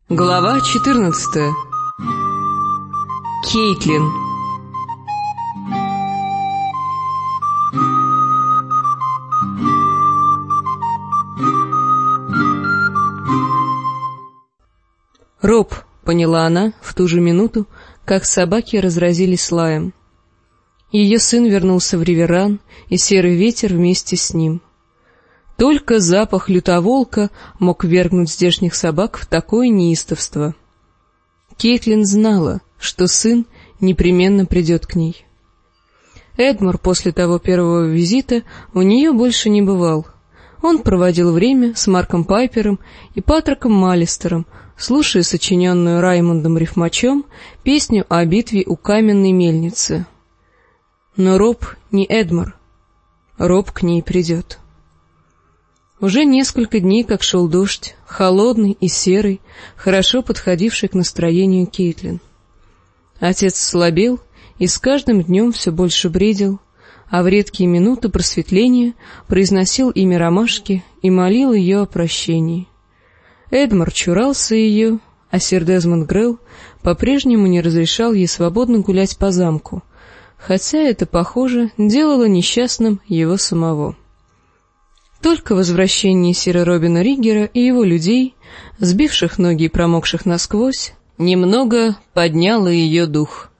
Глава 14. Кейтлин. «Роб», — поняла она в ту же минуту, как собаки разразились лаем. Ее сын вернулся в Риверан, и серый ветер вместе с ним. Только запах лютоволка мог ввергнуть здешних собак в такое неистовство. Кейтлин знала, что сын непременно придет к ней. Эдмор после того первого визита у нее больше не бывал. Он проводил время с Марком Пайпером и Патриком Маллистером, слушая сочиненную Раймондом Рифмачом песню о битве у каменной мельницы. Но Роб не Эдмор. Роб к ней придет. Уже несколько дней, как шел дождь, холодный и серый, хорошо подходивший к настроению Кейтлин. Отец слабел и с каждым днем все больше бредил, а в редкие минуты просветления произносил имя ромашки и молил ее о прощении. Эдмор чурался ее, а сэр Дезмонд Грелл по-прежнему не разрешал ей свободно гулять по замку, хотя это, похоже, делало несчастным его самого. Только возвращение сэра Робина Риггера и его людей, сбивших ноги и промокших насквозь, немного подняло ее дух.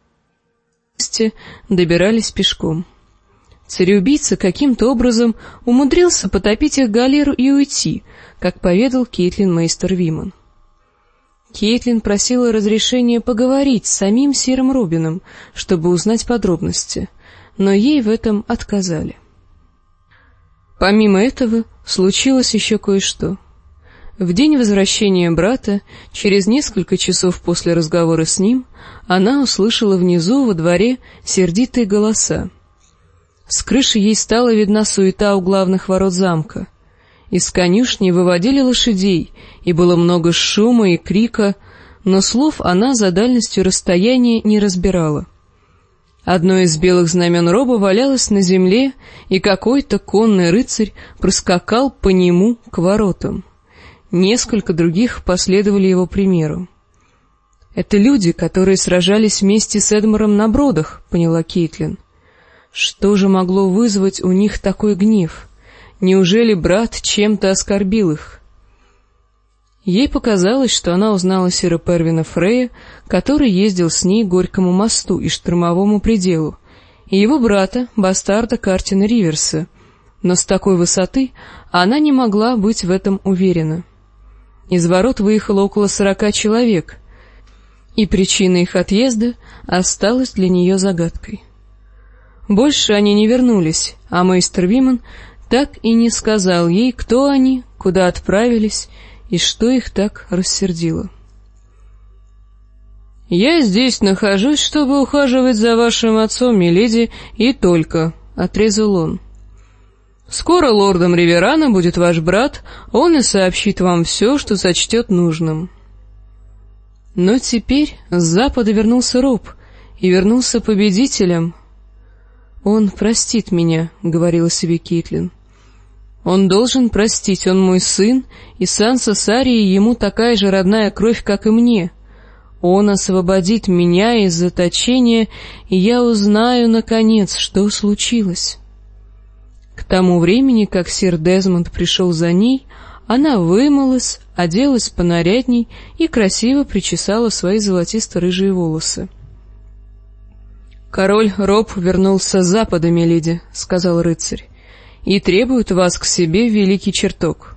Добирались пешком. Цареубийца каким-то образом умудрился потопить их галеру и уйти, как поведал Кейтлин мейстер Виман. Кейтлин просила разрешения поговорить с самим сэром Робином, чтобы узнать подробности, но ей в этом отказали. Помимо этого, случилось еще кое-что. В день возвращения брата, через несколько часов после разговора с ним, она услышала внизу во дворе сердитые голоса. С крыши ей стала видна суета у главных ворот замка. Из конюшни выводили лошадей, и было много шума и крика, но слов она за дальностью расстояния не разбирала. Одно из белых знамен Роба валялось на земле, и какой-то конный рыцарь проскакал по нему к воротам. Несколько других последовали его примеру. «Это люди, которые сражались вместе с Эдмором на бродах», — поняла Кейтлин. Что же могло вызвать у них такой гнев? Неужели брат чем-то оскорбил их? Ей показалось, что она узнала сэра Первина Фрея, который ездил с ней к Горькому мосту и Штормовому пределу, и его брата, бастарда Картина Риверса, но с такой высоты она не могла быть в этом уверена. Из ворот выехало около 40 человек, и причина их отъезда осталась для нее загадкой. Больше они не вернулись, а мейстер Виман так и не сказал ей, кто они, куда отправились и что их так рассердило. «Я здесь нахожусь, чтобы ухаживать за вашим отцом, миледи, и только», — отрезал он. «Скоро лордом Риверана будет ваш брат, он и сообщит вам все, что сочтет нужным». Но теперь с запада вернулся Роб, и вернулся победителем. «Он простит меня», — говорила себе Кейтлин. «Он должен простить, он мой сын, и Санса с Арией ему такая же родная кровь, как и мне. Он освободит меня из заточения, и я узнаю, наконец, что случилось». К тому времени, как сэр Дезмонд пришел за ней, она вымылась, оделась понарядней и красиво причесала свои золотисто-рыжие волосы. «Король Роб вернулся с запада, миледи», — сказал рыцарь, — «и требует вас к себе в Великий Чертог».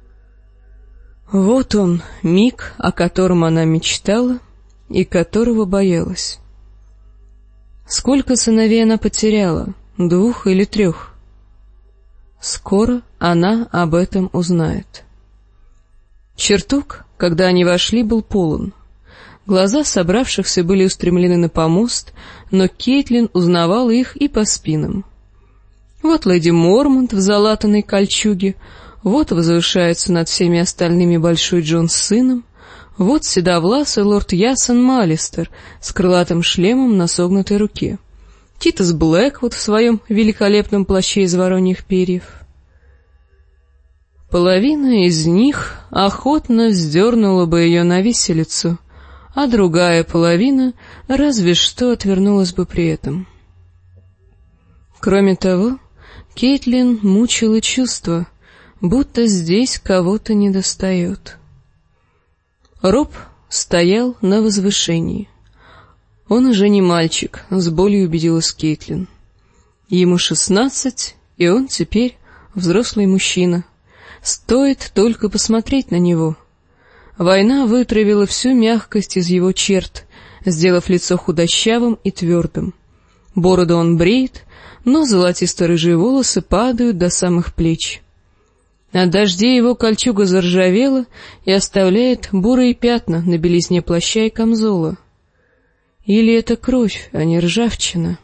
Вот он, миг, о котором она мечтала и которого боялась. Сколько сыновей она потеряла, 2 или 3? Скоро она об этом узнает. Чертог, когда они вошли, был полон. Глаза собравшихся были устремлены на помост, но Кейтлин узнавала их и по спинам. Вот леди Мормонт в залатанной кольчуге, вот возвышается над всеми остальными большой Джон с сыном, вот седовласый лорд Ясон Маллистер с крылатым шлемом на согнутой руке, Титус Блэквуд в своем великолепном плаще из вороньих перьев. Половина из них охотно вздернула бы ее на виселицу, а другая половина разве что отвернулась бы при этом. Кроме того, Кейтлин мучила чувство, будто здесь кого-то недостает. Роб стоял на возвышении. Он уже не мальчик, с болью убедилась Кейтлин. Ему 16, и он теперь взрослый мужчина. Стоит только посмотреть на него. Война вытравила всю мягкость из его черт, сделав лицо худощавым и твердым. Бороду он бреет, но золотисто-рыжие волосы падают до самых плеч. От дождей его кольчуга заржавела и оставляет бурые пятна на белизне плаща и камзола. Или это кровь, а не ржавчина?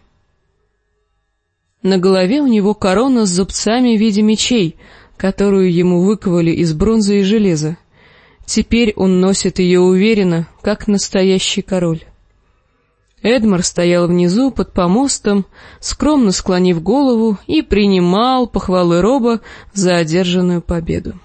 На голове у него корона с зубцами в виде мечей, которую ему выковали из бронзы и железа. Теперь он носит ее уверенно, как настоящий король. Эдмар стоял внизу под помостом, скромно склонив голову, и принимал похвалы Роба за одержанную победу.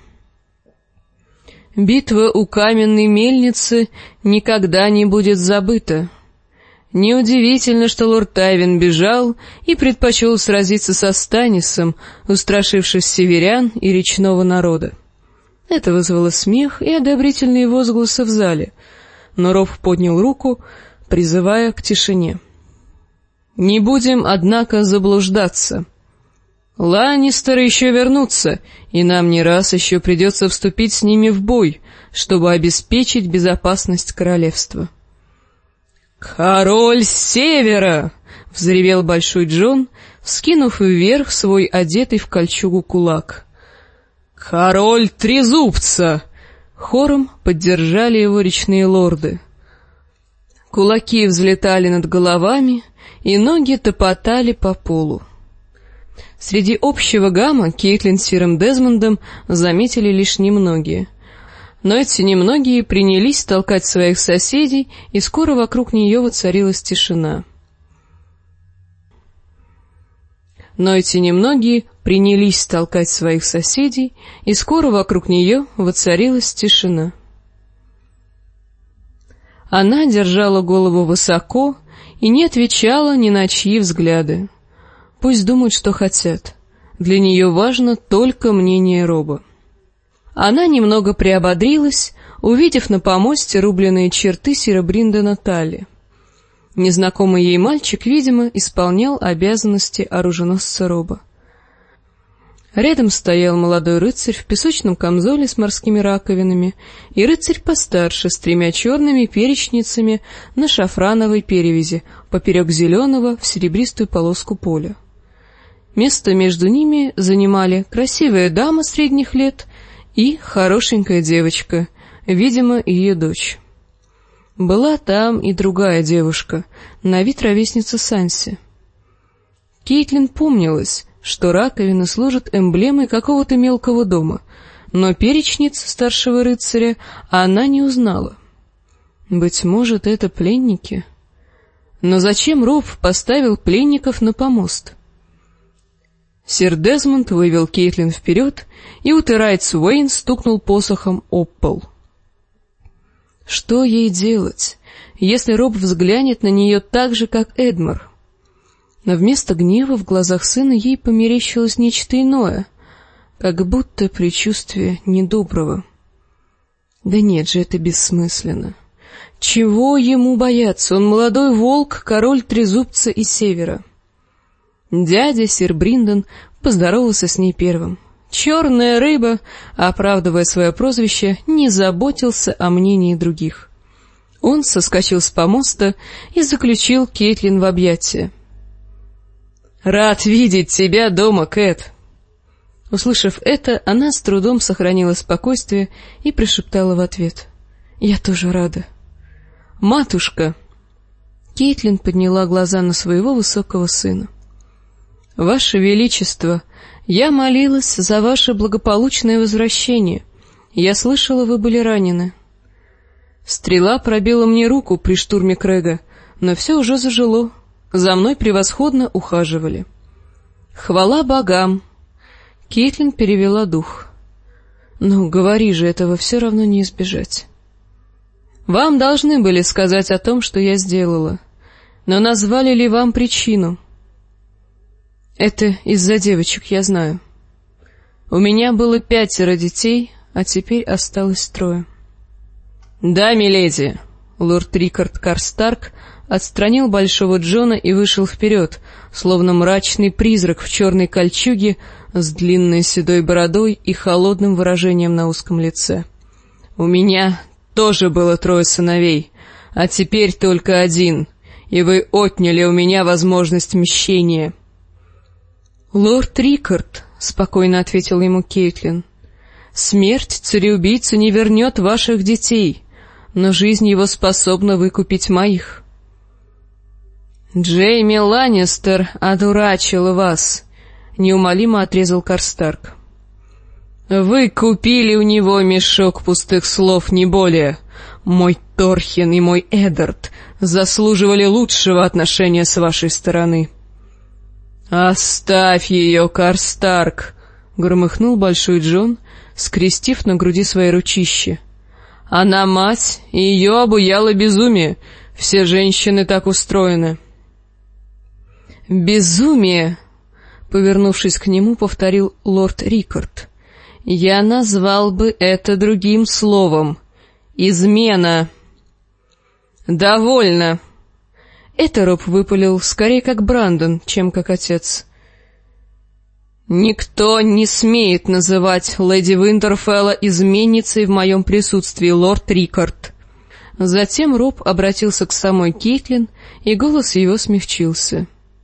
Битва у каменной мельницы никогда не будет забыта. Неудивительно, что лорд Тайвин бежал и предпочел сразиться со Станисом, устрашившись северян и речного народа. Это вызвало смех и одобрительные возгласы в зале, но Роб поднял руку, призывая к тишине. «Не будем, однако, заблуждаться. Ланнистеры еще вернутся, и нам не раз еще придется вступить с ними в бой, чтобы обеспечить безопасность королевства». «Король Севера!» — взревел Большой Джон, вскинув вверх свой одетый в кольчугу кулак. «Король Трезубца!» — хором поддержали его речные лорды. Кулаки взлетали над головами, и ноги топотали по полу. Среди общего гамма Кейтлин с Сиром Дезмондом заметили лишь немногие. Но эти немногие принялись толкать своих соседей, и скоро вокруг нее воцарилась тишина. Она держала голову высоко и не отвечала ни на чьи взгляды. Пусть думают, что хотят. Для нее важно только мнение Роба. Она немного приободрилась, увидев на помосте рубленые черты Сира Бриндена Талли. Незнакомый ей мальчик, видимо, исполнял обязанности оруженосца Роба. Рядом стоял молодой рыцарь в песочном камзоле с морскими раковинами и рыцарь постарше с 3 черными перечницами на шафрановой перевязи поперек зеленого в серебристую полоску поля. Место между ними занимали красивая дама средних лет и хорошенькая девочка, видимо, ее дочь. Была там и другая девушка, на вид ровесница Санси. Кейтлин помнилась, что раковины служат эмблемой какого-то мелкого дома, но перечниц старшего рыцаря она не узнала. Быть может, это пленники? Но зачем Роб поставил пленников на помост? Сир Дезмонд вывел Кейтлин вперед, и Утерайтс Уэйн стукнул посохом об пол. Что ей делать, если Роб взглянет на нее так же, как Эдмар? Но вместо гнева в глазах сына ей померещилось нечто иное, как будто предчувствие недоброго. Да нет же, это бессмысленно. Чего ему бояться? Он молодой волк, король Трезубца и Севера. Дядя Сир Бринден поздоровался с ней первым. Черная рыба, оправдывая свое прозвище, не заботился о мнении других. Он соскочил с помоста и заключил Кейтлин в объятия. «Рад видеть тебя дома, Кэт!» Услышав это, она с трудом сохранила спокойствие и прошептала в ответ: «Я тоже рада». «Матушка!» Кейтлин подняла глаза на своего высокого сына. «Ваше Величество, я молилась за ваше благополучное возвращение. Я слышала, вы были ранены. Стрела пробила мне руку при штурме Крэга, но все уже зажило. За мной превосходно ухаживали». «Хвала богам!» Кейтлин перевела дух. Ну, говори же, этого все равно не избежать. Вам должны были сказать о том, что я сделала. Но назвали ли вам причину? Это из-за девочек, я знаю. У меня было 5 детей, а теперь осталось 3. Да, миледи. Лорд Рикард Карстарк отстранил Большого Джона и вышел вперед, словно мрачный призрак в черной кольчуге с длинной седой бородой и холодным выражением на узком лице. У меня тоже было 3 сыновей, а теперь только 1, и вы отняли у меня возможность мщения. «Лорд Рикард», — спокойно ответила ему Кейтлин, — «смерть цареубийцы не вернет ваших детей, но жизнь его способна выкупить моих». «Джейми Ланнистер одурачил вас», — неумолимо отрезал Карстарк. «Вы купили у него мешок пустых слов, не более. Мой Торхен и мой Эддард заслуживали лучшего отношения с вашей стороны». «Оставь ее, Карстарк!» — громыхнул Большой Джон, скрестив на груди свои ручища. «Она мать, и ее обуяло безумие. Все женщины так устроены». «Безумие!» — повернувшись к нему, повторил лорд Рикард. «Я назвал бы это другим словом. Измена». «Довольно!» Это Роб выпалил скорее как Брандон, чем как отец. «Никто не смеет называть леди Винтерфелла изменницей в моем присутствии, лорд Рикард». Затем Роб обратился к самой Кейтлин, и голос его смягчился.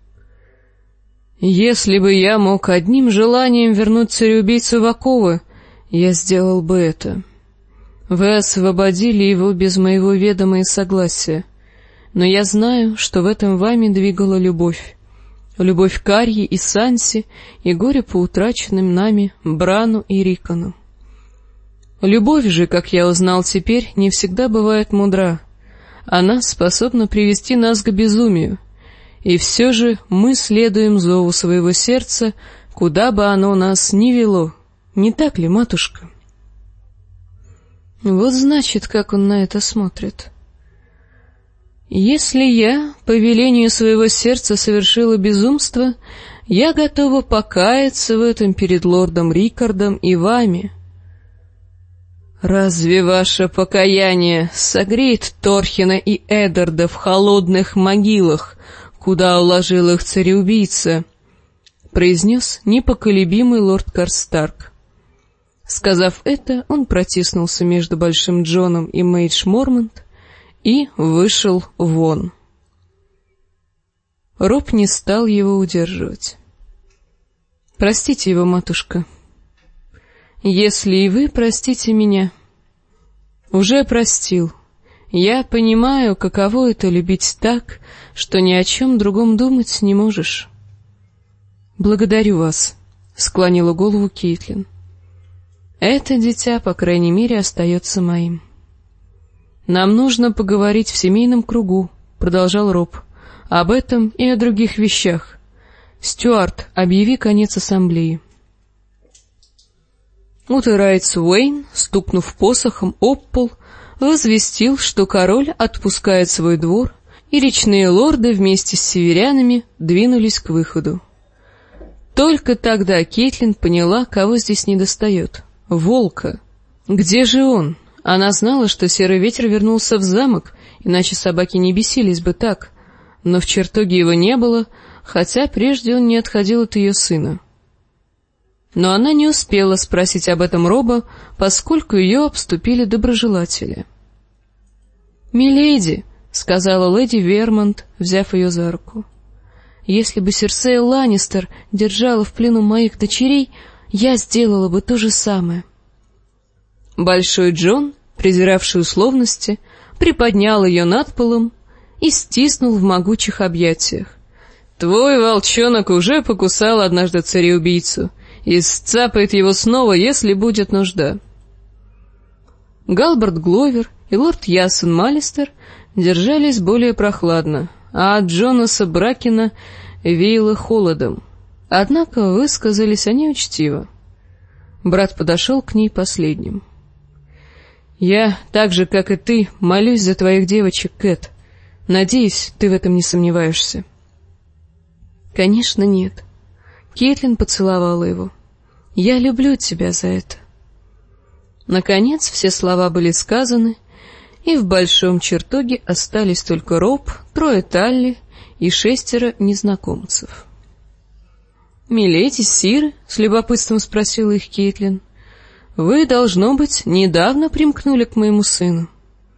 «Если бы я мог одним желанием вернуть цареубийцу в оковы, я сделал бы это. Вы освободили его без моего ведома и согласия. Но я знаю, что в этом вами двигала любовь. Любовь к Арье и Санси, и горе по утраченным нами Брану и Рикону. Любовь же, как я узнал теперь, не всегда бывает мудра. Она способна привести нас к безумию. И все же мы следуем зову своего сердца, куда бы оно нас ни вело. Не так ли, матушка?» Вот значит, как он на это смотрит. «Если я, по велению своего сердца, совершила безумство, я готова покаяться в этом перед лордом Рикардом и вами». «Разве ваше покаяние согреет Торхена и Эддарда в холодных могилах, куда уложил их цареубийца?» — произнес непоколебимый лорд Карстарк. Сказав это, он протиснулся между Большим Джоном и Мейдж Мормонт и вышел вон. Роб не стал его удерживать. «Простите его, матушка. Если и вы простите меня». «Уже простил. Я понимаю, каково это любить так, что ни о чем другом думать не можешь». «Благодарю вас», — склонила голову Кейтлин. «Это дитя, по крайней мере, остается моим». «Нам нужно поговорить в семейном кругу», — продолжал Роб, — «об этом и о других вещах. Стюарт, объяви конец ассамблеи». Утерайц Уэйн, стукнув посохом об пол, возвестил, что король отпускает свой двор, и речные лорды вместе с северянами двинулись к выходу. Только тогда Кейтлин поняла, кого здесь недостает — волка. Где же он? Она знала, что Серый Ветер вернулся в замок, иначе собаки не бесились бы так, но в чертоге его не было, хотя прежде он не отходил от ее сына. Но она не успела спросить об этом Роба, поскольку ее обступили доброжелатели. «Миледи», — сказала леди Вермонт, взяв ее за руку, — «если бы Серсея Ланнистер держала в плену моих дочерей, я сделала бы то же самое». Большой Джон, презиравший условности, приподнял ее над полом и стиснул в могучих объятиях. «Твой волчонок уже покусал однажды цареубийцу и сцапает его снова, если будет нужда». Галбард Гловер и лорд Ясон Малистер держались более прохладно, а от Джонаса Бракена веяло холодом. Однако высказались они учтиво. Брат подошел к ней последним. «Я, так же, как и ты, молюсь за твоих девочек, Кэт. Надеюсь, ты в этом не сомневаешься». «Конечно, нет». Кейтлин поцеловала его. «Я люблю тебя за это». Наконец все слова были сказаны, и в большом чертоге остались только Роб, 3 Талли и 6 незнакомцев. «Миледи, сиры?» — с любопытством спросила их Кейтлин. «Вы, должно быть, недавно примкнули к моему сыну».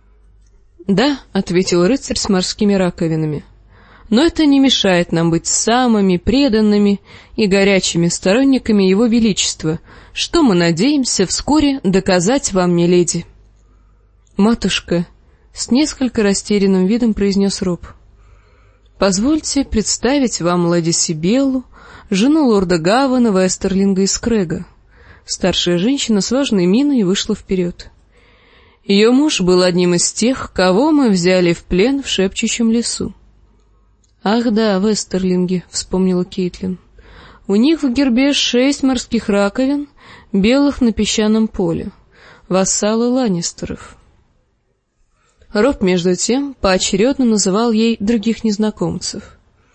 «Да», — ответил рыцарь с морскими раковинами, «но это не мешает нам быть самыми преданными и горячими сторонниками Его Величества, что мы надеемся вскоре доказать вам, миледи». «Матушка», — с несколько растерянным видом произнес Роб, «позвольте представить вам леди Сибеллу, жену лорда Гавана Вестерлинга из Крэга». Старшая женщина с важной миной вышла вперед. Ее муж был одним из тех, кого мы взяли в плен в шепчущем лесу. «Ах да, Вестерлинги», — вспомнила Кейтлин. «У них в гербе 6 морских раковин, белых на песчаном поле, вассалы Ланнистеров». Роб, между тем, поочередно называл ей других незнакомцев.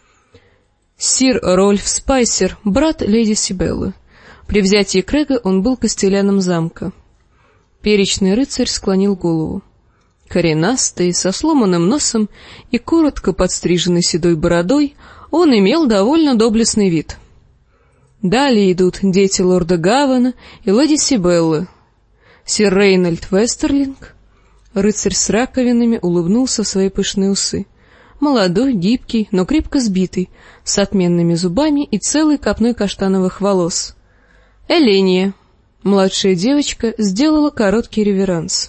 «Сир Рольф Спайсер, брат леди Сибеллы. При взятии Крэга он был костеляном замка». Перечный рыцарь склонил голову. Коренастый, со сломанным носом и коротко подстриженной седой бородой, он имел довольно доблестный вид. Далее идут дети лорда Гавана и леди Сибеллы. Сир Рейнольд Вестерлинг. Рыцарь с раковинами улыбнулся в свои пышные усы. Молодой, гибкий, но крепко сбитый, с отменными зубами и целой копной каштановых волос. Эления. Младшая девочка сделала короткий реверанс.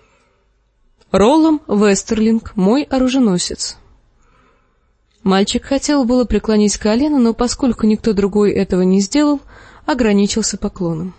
Роллом Вестерлинг, мой оруженосец. Мальчик хотел было преклонить колено, но поскольку никто другой этого не сделал, ограничился поклоном.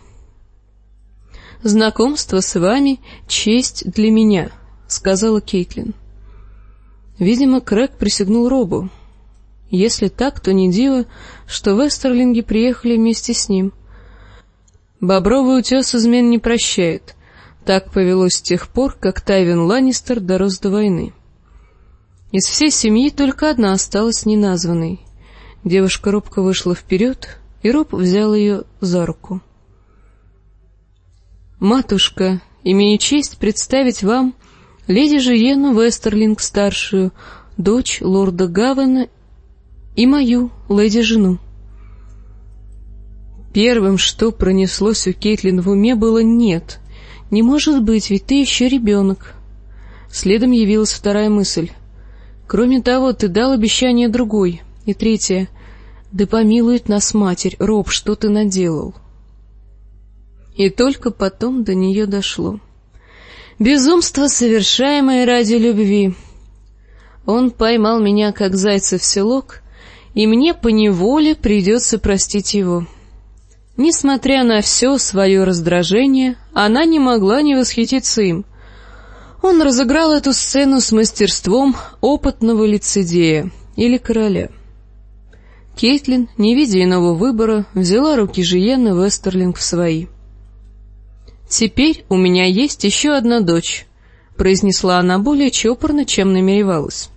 «Знакомство с вами — честь для меня», — сказала Кейтлин. Видимо, Крэг присягнул Робу. Если так, то не диво, что Вестерлинги приехали вместе с ним. Бобровый утес измен не прощает. Так повелось с тех пор, как Тайвин Ланнистер дорос до войны. Из всей семьи только одна осталась неназванной. Девушка робко вышла вперед, и Роб взял ее за руку. «Матушка, имею честь представить вам леди Жиену Вестерлинг-старшую, дочь лорда Гавана, и мою, леди-жену». Первым, что пронеслось у Кейтлин в уме, было «нет». «Не может быть, ведь ты еще ребенок». Следом явилась вторая мысль. «Кроме того, ты дал обещание другой». И третья. «Да помилует нас матерь, Роб, что ты наделал?» И только потом до нее дошло. Безумство, совершаемое ради любви. Он поймал меня, как зайца в селок, и мне поневоле придется простить его. Несмотря на все свое раздражение, она не могла не восхититься им. Он разыграл эту сцену с мастерством опытного лицедея или короля. Кейтлин, не видя иного выбора, взяла руки Жиены Вестерлинг в свои. «Теперь у меня есть еще одна дочь», — произнесла она более чопорно, чем намеревалась,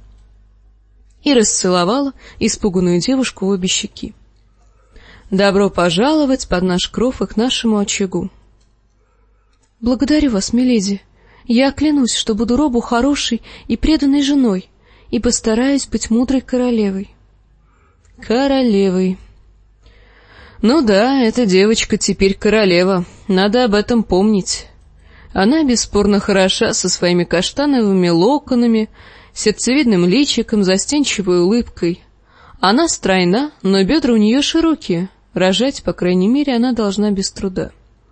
и расцеловала испуганную девушку в обе щеки. «Добро пожаловать под наш кров и к нашему очагу». «Благодарю вас, миледи. Я клянусь, что буду Робу хорошей и преданной женой и постараюсь быть мудрой королевой». «Королевой. Ну да, эта девочка теперь королева, надо об этом помнить. Она бесспорно хороша со своими каштановыми локонами, сердцевидным личиком, застенчивой улыбкой. Она стройна, но бедра у нее широкие, рожать, по крайней мере, она должна без труда».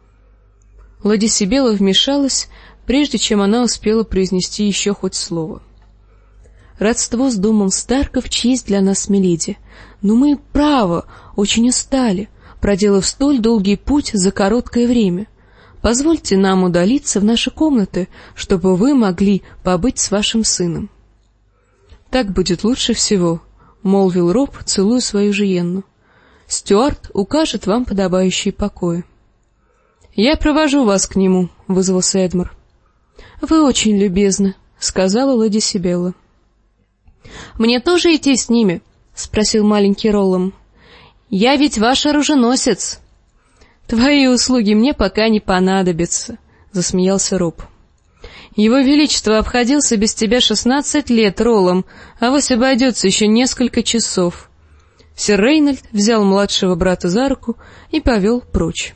Леди Сибелла вмешалась, прежде чем она успела произнести еще хоть слово. «Родство с домом Старков — честь для нас, миледи, но мы, право, очень устали, проделав столь долгий путь за короткое время. Позвольте нам удалиться в наши комнаты, чтобы вы могли побыть с вашим сыном». «Так будет лучше всего», — молвил Роб, целуя свою Жиенну. «Стюарт укажет вам подобающие покои». «Я провожу вас к нему», — вызвался Эдмар. «Вы очень любезны», — сказала леди Сибелла. «Мне тоже идти с ними?» — спросил маленький Роллом. «Я ведь ваш оруженосец». «Твои услуги мне пока не понадобятся», — засмеялся Роб. «Его Величество обходился без тебя 16 лет, Роллом, а вось обойдется еще несколько часов». Сир Рейнольд взял младшего брата за руку и повел прочь.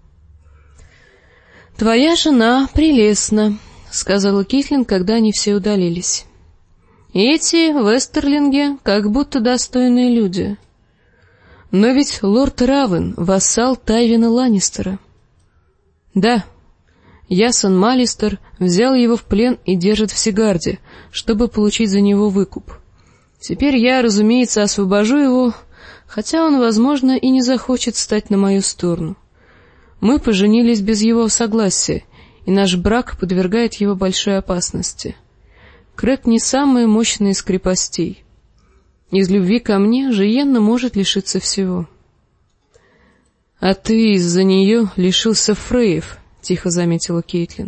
«Твоя жена прелестна», — сказала Кейтлин, когда они все удалились. «Эти вестерлинги как будто достойные люди. Но ведь лорд Равен — вассал Тайвина Ланнистера». «Да, Ясон Маллистер взял его в плен и держит в Сигарде, чтобы получить за него выкуп. Теперь я, разумеется, освобожу его, хотя он, возможно, и не захочет стать на мою сторону. Мы поженились без его согласия, и наш брак подвергает его большой опасности. Крэг не самый мощный из крепостей. Из любви ко мне Жиенна может лишиться всего». «А ты из-за нее лишился Фреев», — тихо заметила Кейтлин.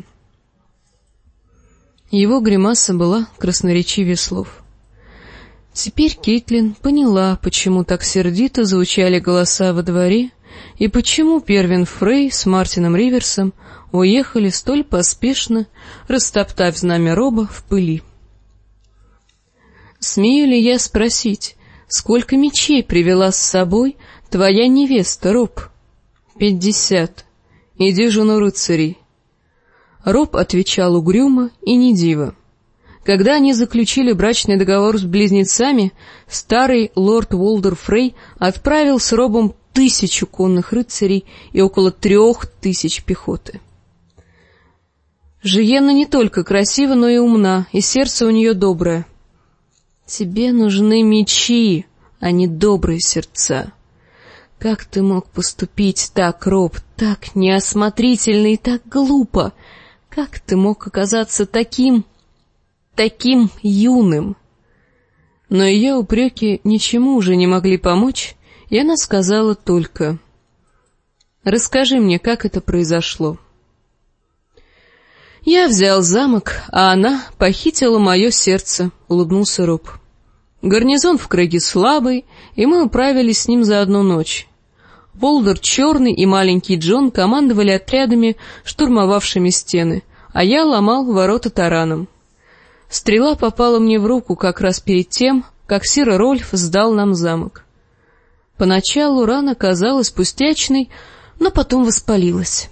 Его гримаса была красноречивее слов. Теперь Кейтлин поняла, почему так сердито звучали голоса во дворе, и почему Первин Фрей с Мартином Риверсом уехали столь поспешно, растоптав знамя Роба в пыли. «Смею ли я спросить, сколько мечей привела с собой твоя невеста, Роб?» 50. И дюжину рыцарей. Роб отвечал угрюмо и не диво. Когда они заключили брачный договор с близнецами, старый лорд Уолдер Фрей отправил с Робом 1000 конных рыцарей и около 3000 пехоты. Жиенна не только красива, но и умна, и сердце у нее доброе. Тебе нужны мечи, а не добрые сердца. Как ты мог поступить так, Роб, так неосмотрительно и так глупо? Как ты мог оказаться таким юным? Но ее упреки ничему уже не могли помочь, и она сказала только: «Расскажи мне, как это произошло». «Я взял замок, а она похитила мое сердце», — улыбнулся Роб. «Гарнизон в Крэге слабый, и мы управились с ним за одну ночь. Волдер Черный и маленький Джон командовали отрядами, штурмовавшими стены, а я ломал ворота тараном. Стрела попала мне в руку как раз перед тем, как сир Рольф сдал нам замок. Поначалу рана казалась пустячной, но потом воспалилась.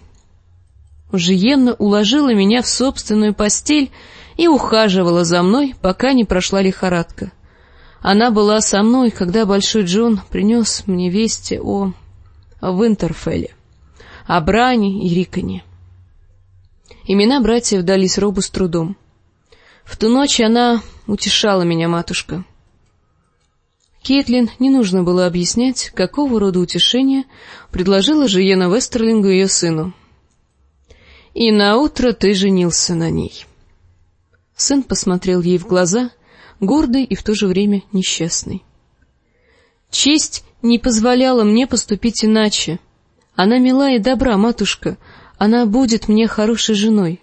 Жиенна уложила меня в собственную постель и ухаживала за мной, пока не прошла лихорадка. Она была со мной, когда Большой Джон принес мне вести о Винтерфелле, о Бране и Риконе». Имена братьев дались Робу с трудом. «В ту ночь она утешала меня, матушка». Кейтлин не нужно было объяснять, какого рода утешение предложила Жиенна Вестерлингу ее сыну. «И наутро ты женился на ней». Сын посмотрел ей в глаза, гордый и в то же время несчастный. «Честь не позволяла мне поступить иначе. Она мила и добра, матушка, она будет мне хорошей женой».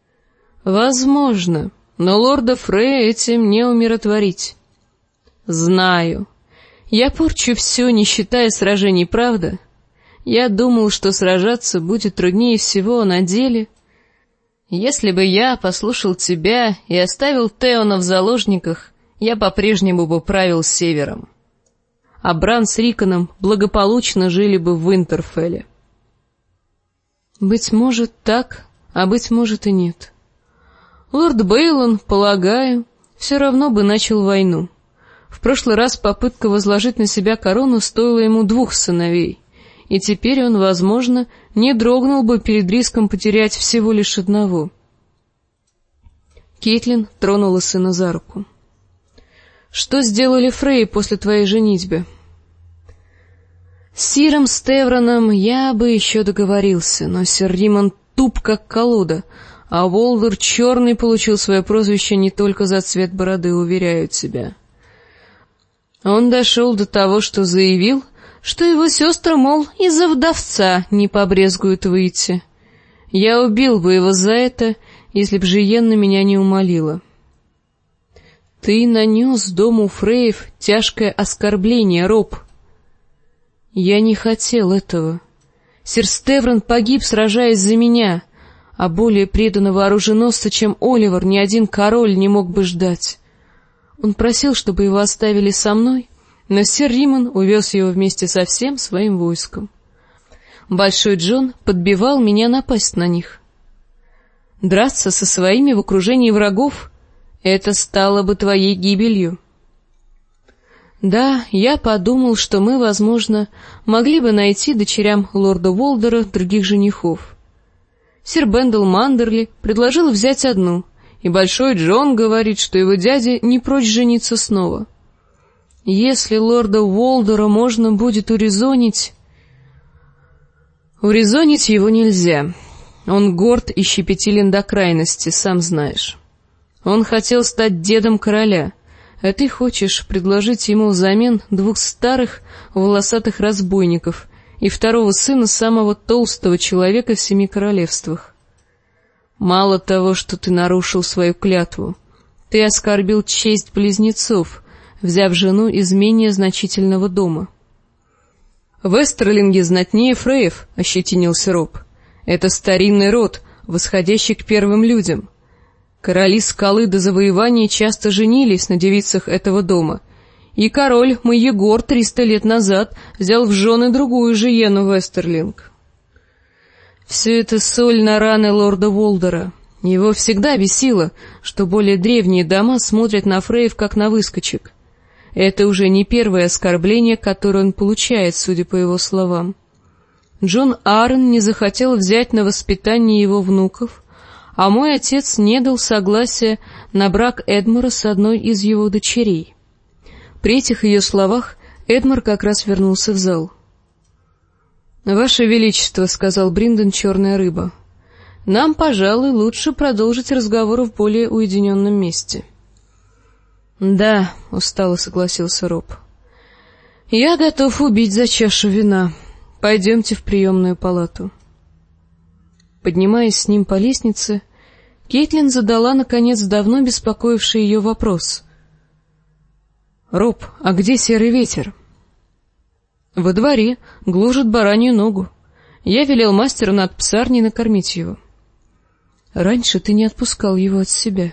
«Возможно, но лорда Фрея этим не умиротворить». «Знаю. Я порчу все, не считая сражений, правда? Я думал, что сражаться будет труднее всего, а на деле... Если бы я послушал тебя и оставил Теона в заложниках, я по-прежнему бы правил севером. А Бран с Риконом благополучно жили бы в Винтерфелле». «Быть может, так, а быть может и нет. Лорд Бейлон, полагаю, все равно бы начал войну. В прошлый раз попытка возложить на себя корону стоила ему 2 сыновей, и теперь он, возможно, не дрогнул бы перед риском потерять всего лишь одного». Кейтлин тронула сына за руку. «Что сделали Фреи после твоей женитьбы?» «С сиром Стевроном я бы еще договорился, но сир Римон туп как колода, а Волдер Черный получил свое прозвище не только за цвет бороды, уверяю тебя. Он дошел до того, что заявил, что его сестры, мол, из-за вдовца не побрезгуют выйти. Я убил бы его за это, если б Жиенна меня не умолила. Ты нанес дому Фреев тяжкое оскорбление, Роб. Я не хотел этого. Сир Стеврон погиб, сражаясь за меня, а более преданного оруженосца, чем Оливер, ни один король не мог бы ждать. Он просил, чтобы его оставили со мной, но сир Римон увез его вместе со всем своим войском. Большой Джон подбивал меня напасть на них. Драться со своими в окружении врагов — это стало бы твоей гибелью. Да, я подумал, что мы, возможно, могли бы найти дочерям лорда Уолдера других женихов. Сир Бендел Мандерли предложил взять одну, и Большой Джон говорит, что его дядя не прочь жениться снова. Если лорда Уолдера можно будет урезонить... Урезонить его нельзя. Он горд и щепетилен до крайности, сам знаешь. Он хотел стать дедом короля, а ты хочешь предложить ему взамен 2 старых волосатых разбойников и 2-го сына самого толстого человека в 7 королевствах. Мало того, что ты нарушил свою клятву, ты оскорбил честь близнецов, взяв жену из менее значительного дома. В Эстерлинге знатнее Фреев, — ощетинился Роб. Это старинный род, восходящий к первым людям. Короли Скалы до завоевания часто женились на девицах этого дома, и король Майегор 300 лет назад взял в жены другую Жиенну в Эстерлинг. Все это соль на раны лорда Уолдера. Его всегда бесило, что более древние дома смотрят на Фреев как на выскочек. Это уже не первое оскорбление, которое он получает, судя по его словам. Джон Аррен не захотел взять на воспитание его внуков, а мой отец не дал согласия на брак Эдмора с одной из его дочерей. При этих ее словах Эдмор как раз вернулся в зал. «Ваше Величество», — сказал Бринден, черная рыба, — «нам, пожалуй, лучше продолжить разговор в более уединенном месте». «Да», — устало согласился Роб, — «я готов убить за чашу вина. Пойдемте в приемную палату». Поднимаясь с ним по лестнице, Кейтлин задала, наконец, давно беспокоивший ее вопрос. «Роб, а где Серый Ветер?» «Во дворе, гложет баранью ногу. Я велел мастеру над псарней накормить его». «Раньше ты не отпускал его от себя».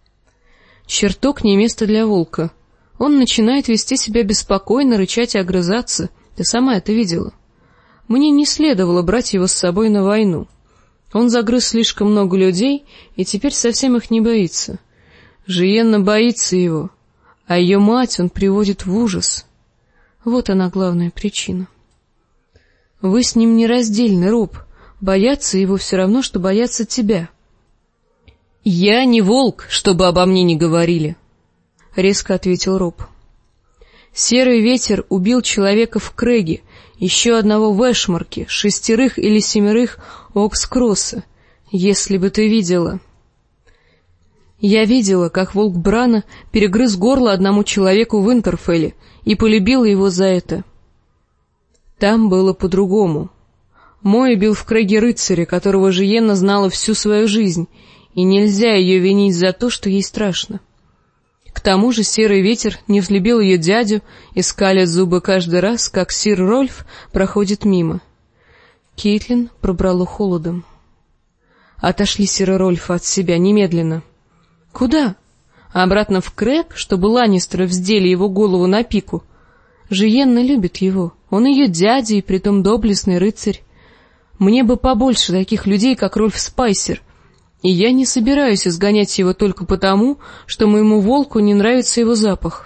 «Чертог не место для волка. Он начинает вести себя беспокойно, рычать и огрызаться. Ты сама это видела. Мне не следовало брать его с собой на войну. Он загрыз слишком много людей и теперь совсем их не боится. Жиенна боится его, а ее мать он приводит в ужас. Вот она главная причина. Вы с ним нераздельны, Роб. Бояться его все равно, что бояться тебя». «Я не волк, чтобы обо мне не говорили», — резко ответил Роб. «Серый Ветер убил человека в Крэге, еще одного в Эшмарке, 6 или 7 у Окскросса, если бы ты видела». «Я видела, как волк Брана перегрыз горло одному человеку в Интерфелле и полюбила его за это. Там было по-другому. Мой убил в Крэге рыцаря, которого Жиенна знала всю свою жизнь, и нельзя ее винить за то, что ей страшно. К тому же Серый Ветер не взлюбил ее дядю и скалит зубы каждый раз, как сир Рольф проходит мимо». Кейтлин пробрало холодом. «Отошли сира Рольфа от себя немедленно». «Куда?» «Обратно в Крэг, чтобы Ланнистеры вздели его голову на пику. Жиенна любит его, он ее дядя и притом доблестный рыцарь. Мне бы побольше таких людей, как Рольф Спайсер, и я не собираюсь изгонять его только потому, что моему волку не нравится его запах».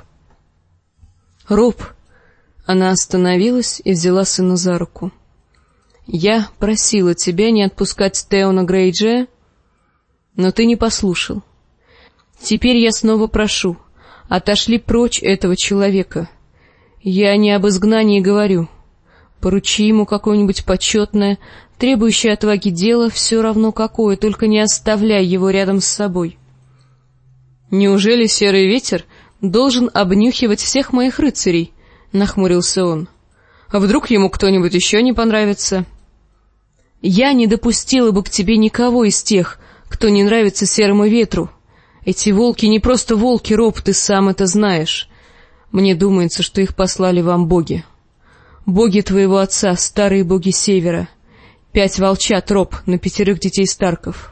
«Роб», — она остановилась и взяла сына за руку, — «я просила тебя не отпускать Теона Грейджея, но ты не послушал. Теперь я снова прошу, отошли прочь этого человека. Я не об изгнании говорю. Поручи ему какое-нибудь почетное, требующее отваги дело, все равно какое, только не оставляй его рядом с собой». «Неужели Серый Ветер должен обнюхивать всех моих рыцарей?» — нахмурился он. «А вдруг ему кто-нибудь еще не понравится?» Я не допустила бы к тебе никого из тех, кто не нравится серому ветру. Эти волки не просто волки, Роб, ты сам это знаешь. Мне думается, что их послали вам боги. Боги твоего отца, старые боги севера. 5 волчат, Роб, на 5 детей Старков.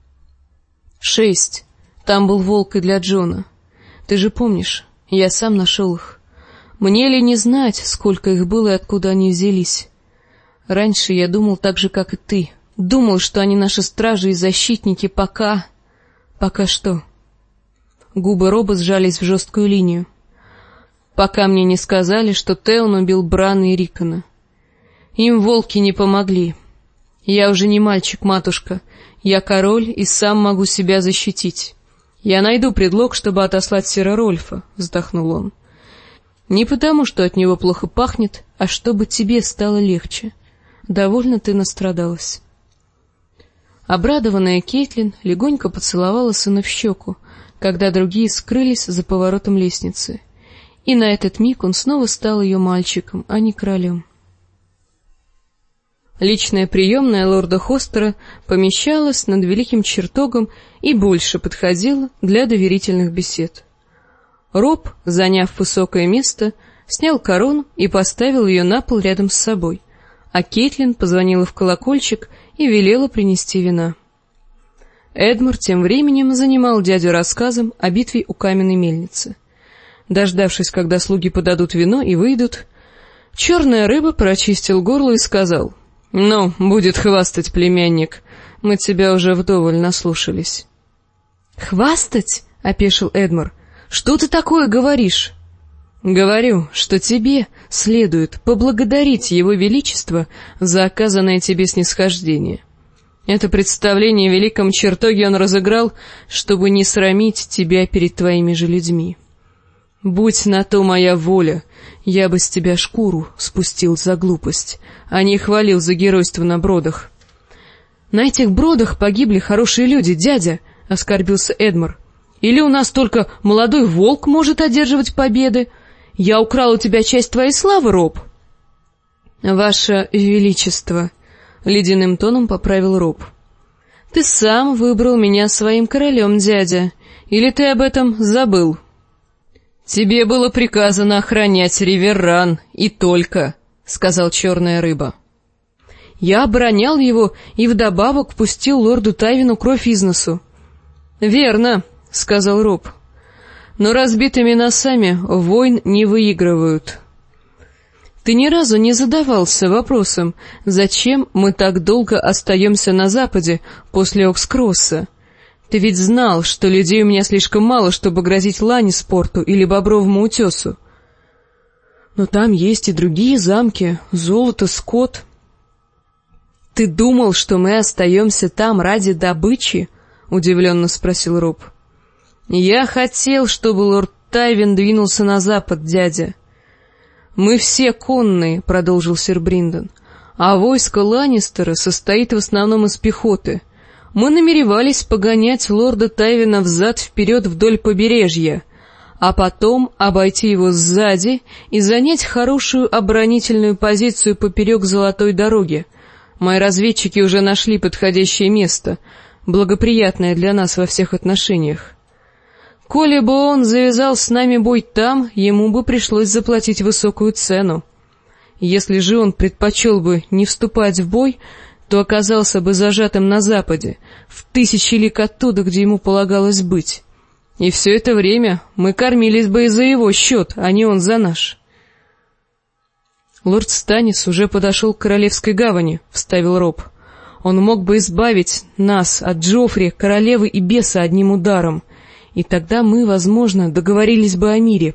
6. Там был волк и для Джона. Ты же помнишь, я сам нашел их. Мне ли не знать, сколько их было и откуда они взялись? Раньше я думал так же, как и ты. Думал, что они наши стражи и защитники, пока... Пока что? Губы Роба сжались в жесткую линию. Пока мне не сказали, что Теон убил Брана и Рикона. Им волки не помогли. Я уже не мальчик, матушка. Я король и сам могу себя защитить. Я найду предлог, чтобы отослать сэра Рольфа, вздохнул он. Не потому, что от него плохо пахнет, а чтобы тебе стало легче. Довольно ты настрадалась. Обрадованная Кейтлин легонько поцеловала сына в щеку, когда другие скрылись за поворотом лестницы. И на этот миг он снова стал ее мальчиком, а не королем. Личная приемная лорда Хостера помещалась над великим чертогом и больше подходила для доверительных бесед. Роб, заняв высокое место, снял корону и поставил ее на пол рядом с собой, а Кейтлин позвонила в колокольчик и велела принести вина. Эдмунд тем временем занимал дядю рассказом о битве у каменной мельницы. Дождавшись, когда слуги подадут вино и выйдут, черная рыба прочистил горло и сказал: «Ну, будет хвастать, племянник, мы тебя уже вдоволь наслушались». «Хвастать?» — опешил Эдмунд. «Что ты такое говоришь?» «Говорю, что тебе следует поблагодарить его величество за оказанное тебе снисхождение. Это представление в великом чертоге он разыграл, чтобы не срамить тебя перед твоими же людьми. Будь на то моя воля, я бы с тебя шкуру спустил за глупость, а не хвалил за геройство на бродах». «На этих бродах погибли хорошие люди, дядя», — оскорбился Эдмунд. «Или у нас только молодой волк может одерживать победы? Я украл у тебя часть твоей славы, Роб». «Ваше величество», — ледяным тоном поправил Роб. «Ты сам выбрал меня своим королем, дядя. Или ты об этом забыл?» «Тебе было приказано охранять Риверран, и только», — сказал черная рыба. «Я оборонял его и вдобавок пустил лорду Тайвину кровь из носу». «Верно», — сказал Роб. «Но разбитыми носами войн не выигрывают». «Ты ни разу не задавался вопросом, зачем мы так долго остаемся на западе после Окскросса? Ты ведь знал, что людей у меня слишком мало, чтобы грозить Ланниспорту или Бобровому утесу. Но там есть и другие замки, золото, скот». «Ты думал, что мы остаемся там ради добычи?» — удивленно спросил Роб. «Я хотел, чтобы лорд Тайвин двинулся на запад, дядя». «Мы все конные», — продолжил сэр Бриндон, «а войско Ланнистера состоит в основном из пехоты. Мы намеревались погонять лорда Тайвина взад-вперед вдоль побережья, а потом обойти его сзади и занять хорошую оборонительную позицию поперек Золотой дороги. Мои разведчики уже нашли подходящее место, благоприятное для нас во всех отношениях. Коли бы он завязал с нами бой там, ему бы пришлось заплатить высокую цену. Если же он предпочел бы не вступать в бой, то оказался бы зажатым на западе, в 1000 лиг оттуда, где ему полагалось быть. И все это время мы кормились бы и за его счет, а не он за наш». «Лорд Станис уже подошел к Королевской гавани», — вставил Роб. «Он мог бы избавить нас от Джоффри, королевы и беса одним ударом, и тогда мы, возможно, договорились бы о мире».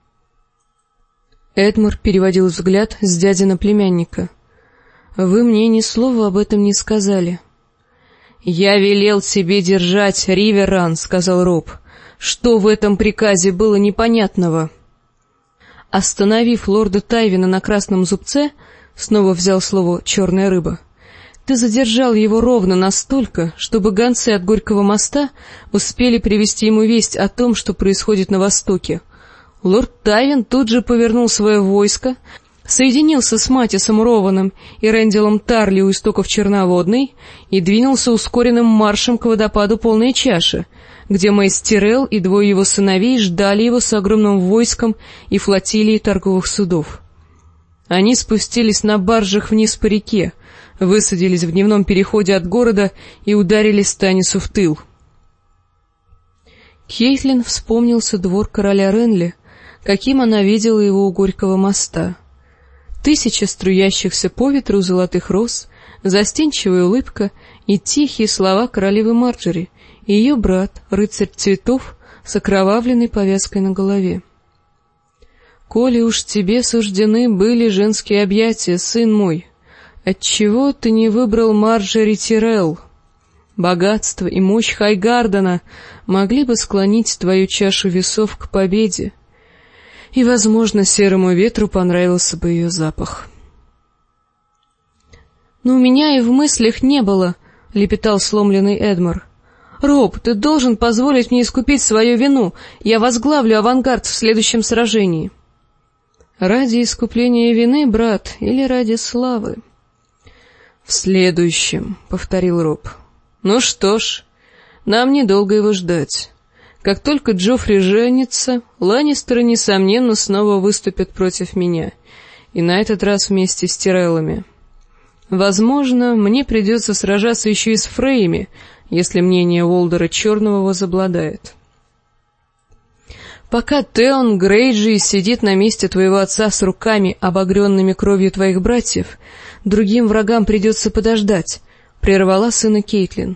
Эдмунд переводил взгляд с дяди на племянника. «Вы мне ни слова об этом не сказали». «Я велел тебе держать Риверран», — сказал Роб. «Что в этом приказе было непонятного?» «Остановив лорда Тайвина на Красном зубце», — снова взял слово черная рыба, «ты задержал его ровно настолько, чтобы гонцы от Горького моста успели привести ему весть о том, что происходит на востоке. Лорд Тайвин тут же повернул свое войско, соединился с Матисом Рованом и Рэндалом Тарли у истоков Черноводной и двинулся ускоренным маршем к водопаду Полной Чаши, где Мэйс Тирелл и двое его сыновей ждали его с огромным войском и флотилией торговых судов. Они спустились на баржах вниз по реке, высадились в дневном переходе от города и ударили Станису в тыл. Кейтлин вспомнился двор короля Ренли, каким она видела его у Горького моста. 1000 струящихся по ветру золотых роз, застенчивая улыбка и тихие слова королевы Марджори и ее брат, рыцарь цветов, с окровавленной повязкой на голове. «Коли уж тебе суждены были женские объятия, сын мой, отчего ты не выбрал Марджори Тирелл? Богатство и мощь Хайгардена могли бы склонить твою чашу весов к победе, и, возможно, серому ветру понравился бы ее запах». «Но у меня и в мыслях не было», — лепетал сломленный Эдмар. «Роб, ты должен позволить мне искупить свою вину. Я возглавлю авангард в следующем сражении». «Ради искупления вины, брат, или ради славы?» «В следующем», — повторил Роб. «Ну что ж, нам недолго его ждать. Как только Джоффри женится, Ланнистеры, несомненно, снова выступят против меня, и на этот раз вместе с Тиреллами. Возможно, мне придется сражаться еще и с Фрейями, если мнение Уолдера Черного возобладает. Пока Теон Грейджи сидит на месте твоего отца с руками, обогренными кровью твоих братьев, другим врагам придется подождать», — прервала сына Кейтлин.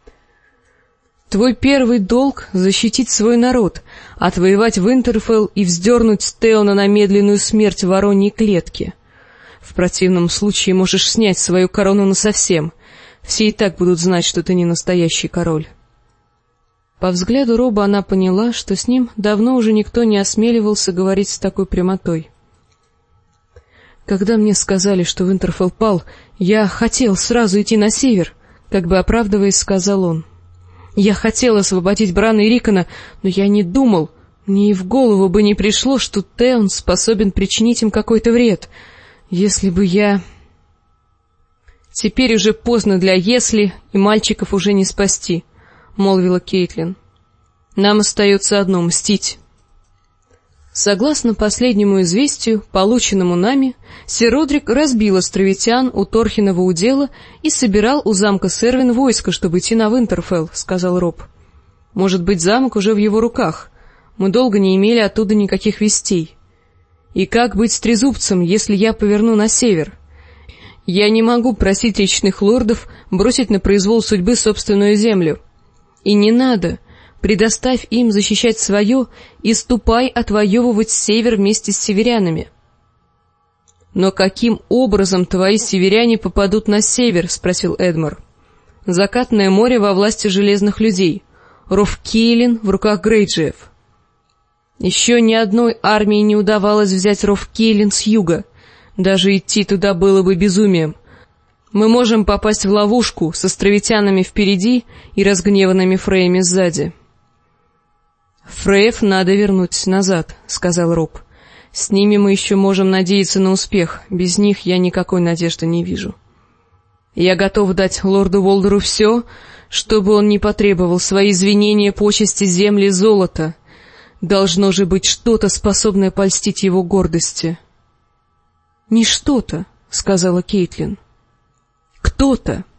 «Твой первый долг — защитить свой народ, отвоевать Винтерфелл и вздернуть Теона на медленную смерть в вороньей клетке. В противном случае можешь снять свою корону насовсем. Все и так будут знать, что ты не настоящий король». По взгляду Роба она поняла, что с ним давно уже никто не осмеливался говорить с такой прямотой. «Когда мне сказали, что Винтерфелл пал, я хотел сразу идти на север», — как бы оправдываясь, сказал он. «Я хотел освободить Брана и Рикона, но я не думал, мне и в голову бы не пришло, что Теон способен причинить им какой-то вред. Если бы я...» «Теперь уже поздно для «если», и мальчиков уже не спасти», — молвила Кейтлин. «Нам остается одно — мстить». Согласно последнему известию, полученному нами, сэр Родрик разбил островитян у Торхинова удела и собирал у замка Сервин войско, чтобы идти на Винтерфелл, — сказал Роб. «Может быть, замок уже в его руках. Мы долго не имели оттуда никаких вестей. И как быть с трезубцем, если я поверну на север? Я не могу просить речных лордов бросить на произвол судьбы собственную землю. И не надо. Предоставь им защищать свое и ступай отвоевывать север вместе с северянами». «Но каким образом твои северяне попадут на север?» — спросил Эдмар. «Закатное море во власти железных людей, ров Кейлин в руках Грейджиев. Еще ни одной армии не удавалось взять ров Кейлин с юга. Даже идти туда было бы безумием. Мы можем попасть в ловушку с островитянами впереди и разгневанными Фрейями сзади». «Фреев надо вернуть назад», — сказал Роб. «С ними мы еще можем надеяться на успех, без них я никакой надежды не вижу. Я готов дать лорду Волдеру все, чтобы он не потребовал свои извинения, почести, земли, золота. Должно же быть что-то, способное польстить его гордости». «Не что-то», — сказала Кейтлин. «Кто-то».